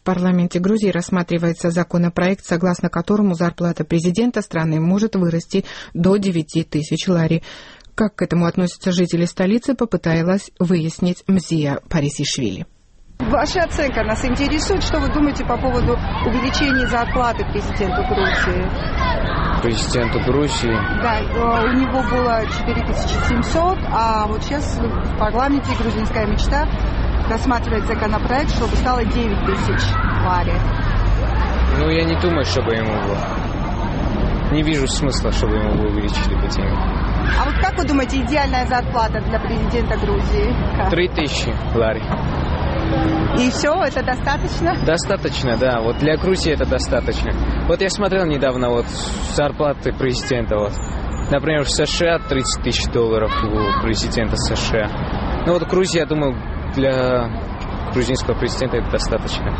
В парламенте Грузии рассматривается законопроект, согласно которому зарплата президента страны может вырасти до 9 тысяч лари. Как к этому относятся жители столицы, попыталась выяснить Мзия Парисишвили. Ваша оценка нас интересует. Что вы думаете по поводу увеличения зарплаты президенту Грузии? Президенту Грузии? Да, у него было 4700, а вот сейчас в парламенте «Грузинская мечта» рассматривает законопроект, чтобы стало 9 тысяч лари. Ну, я не думаю, чтобы ему было. Не вижу смысла, чтобы ему было увеличили по теме. А вот как вы думаете, идеальная зарплата для президента Грузии? 3000 лари. И все, это достаточно? Достаточно, да. Вот для Грузии это достаточно. Вот я смотрел недавно вот зарплаты президента. Вот. Например, в США 30 тысяч долларов у президента США. Ну вот Грузия, я думаю, для грузинского президента это достаточно.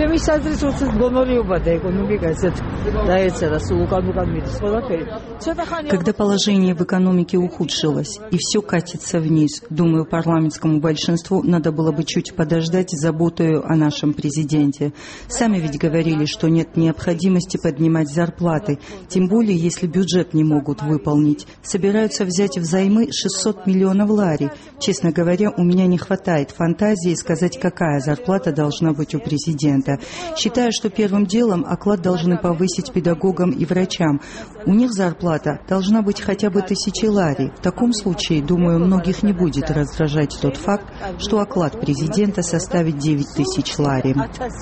Когда положение в экономике ухудшилось и все катится вниз, думаю, парламентскому большинству надо было бы чуть подождать с заботой о нашем президенте. Сами ведь говорили, что нет необходимости поднимать зарплаты, тем более если бюджет не могут выполнить. Собираются взять взаймы 600 миллионов лари. Честно говоря, у меня не хватает фантазии сказать, какая зарплата должна быть у президента. Считаю, что первым делом оклад должны повысить педагогам и врачам. У них зарплата должна быть хотя бы 1000 лари. В таком случае, думаю, многих не будет раздражать тот факт, что оклад президента составит 9000 лари.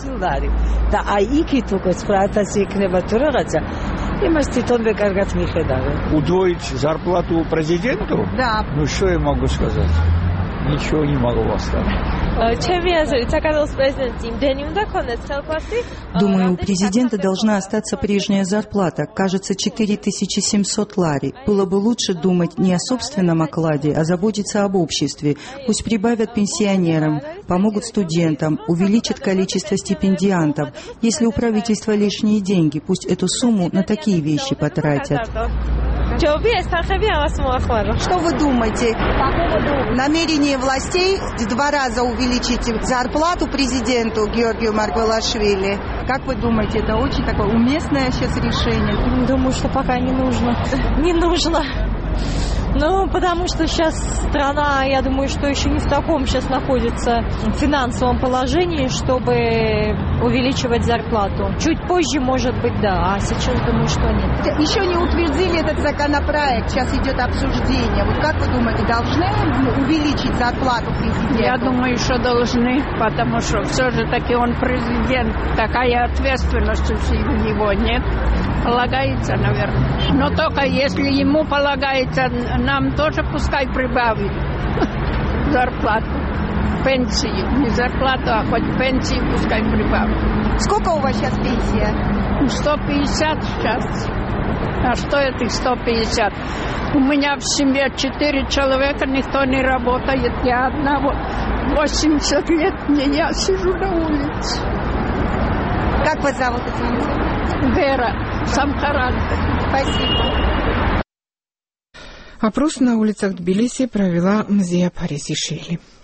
Удвоить зарплату президенту? Да. Ну, что я могу сказать? Ничего не могу оставить. Думаю, у президента должна остаться прежняя зарплата, кажется, 4700 лари. Было бы лучше думать не о собственном окладе, а заботиться об обществе. Пусть прибавят пенсионерам, помогут студентам, увеличат количество стипендиантов. Если у правительства лишние деньги, пусть эту сумму на такие вещи потратят. Что вы думаете по поводу намерения властей в 2 раза увеличить зарплату президенту Георгию Маргвелашвили? Как вы думаете, это очень такое уместное сейчас решение? Думаю, что пока не нужно. Не нужно. Ну, потому что сейчас страна, я думаю, что еще не в таком сейчас находится финансовом положении, чтобы увеличивать зарплату. Чуть позже, может быть, да, а сейчас думаю, что нет. Еще не утвердили этот законопроект, сейчас идет обсуждение. Вот как вы думаете, должны увеличить зарплату президента? Я думаю, что должны, потому что все же таки он президент, такая ответственность у него нет. Полагается, наверное. Но только если ему полагается, нам тоже пускай прибавит зарплату, пенсию. Не зарплату, а хоть пенсию пускай прибавит. Сколько у вас сейчас пенсия? 150 сейчас. А что этих 150? У меня в семье 4 человека, никто не работает. Я одна, 80 лет, я сижу на улице. Как вас зовут? Вера, Самхаран. Спасибо. Опрос на улицах Тбилиси провела Мзия Парисишвили.